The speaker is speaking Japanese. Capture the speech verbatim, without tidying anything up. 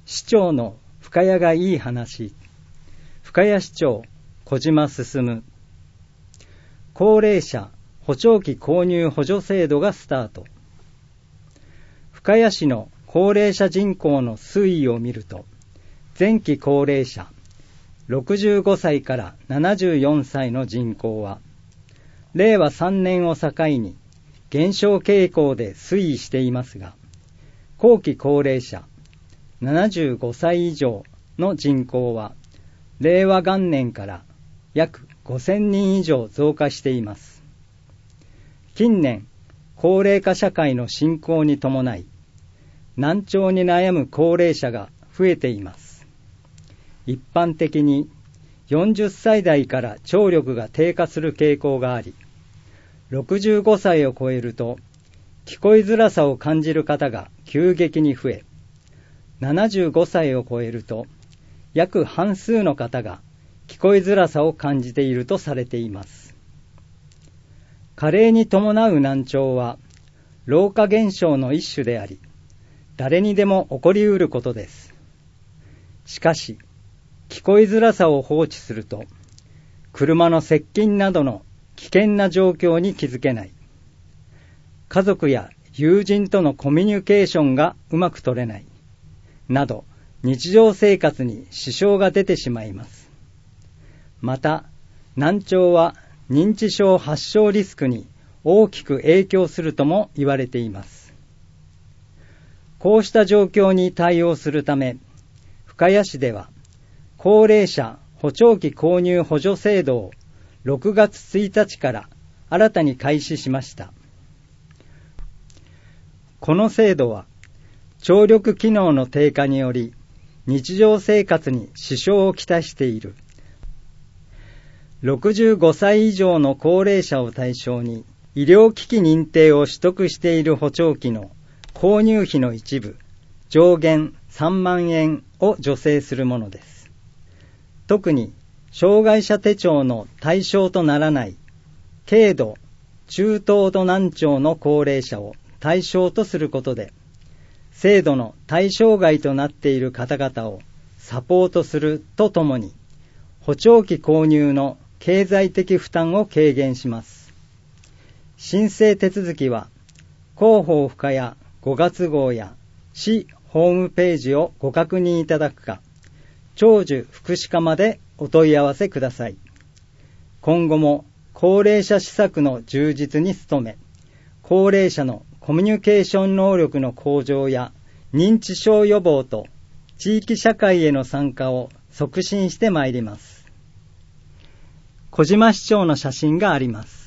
市長の深谷がいい話。深谷市長小島進。高齢者補聴器購入補助制度がスタート。深谷市の高齢者人口の推移を見ると、前期高齢者ろくじゅうごさいからななじゅうよんさいの人口は、れいわさんねんを境に減少傾向で推移していますが、後期高齢者ななじゅうごさい以上の人口は、れいわ元年から約ごせんにん以上増加しています。近年、高齢化社会の進行に伴い、難聴に悩む高齢者が増えています。一般的によんじゅっさい代から聴力が低下する傾向があり、ろくじゅうごさいを超えると聞こえづらさを感じる方が急激に増え、ななじゅうごさいを超えると約半数の方が聞こえづらさを感じているとされています。加齢に伴う難聴は老化現象の一種であり、誰にでも起こりうることです。しかし、聞こえづらさを放置すると、車の接近などの危険な状況に気づけない。家族や友人とのコミュニケーションがうまく取れない。など、日常生活に支障が出てしまいます。また、難聴は認知症発症リスクに大きく影響するとも言われています。こうした状況に対応するため、深谷市では、高齢者補聴器購入補助制度をろくがつついたちから新たに開始しました。この制度は、聴力機能の低下により日常生活に支障をきたしているろくじゅうごさい以上の高齢者を対象に医療機器認定を取得している補聴器の購入費の一部、上限さんまんえんを助成するものです。特に障害者手帳の対象とならない軽度、中等度難聴の高齢者を対象とすることで、制度の対象外となっている方々をサポートするとともに、補聴器購入の経済的負担を軽減します。申請手続きは、広報深谷ごがつごうや市ホームページをご確認いただくか、長寿福祉課までお問い合わせください。今後も高齢者施策の充実に努め、高齢者のコミュニケーション能力の向上や認知症予防と地域社会への参加を促進してまいります。小島市長の写真があります。